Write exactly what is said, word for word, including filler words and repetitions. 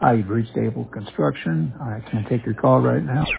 Hi, you've reached Able Construction. I can't take your call right now.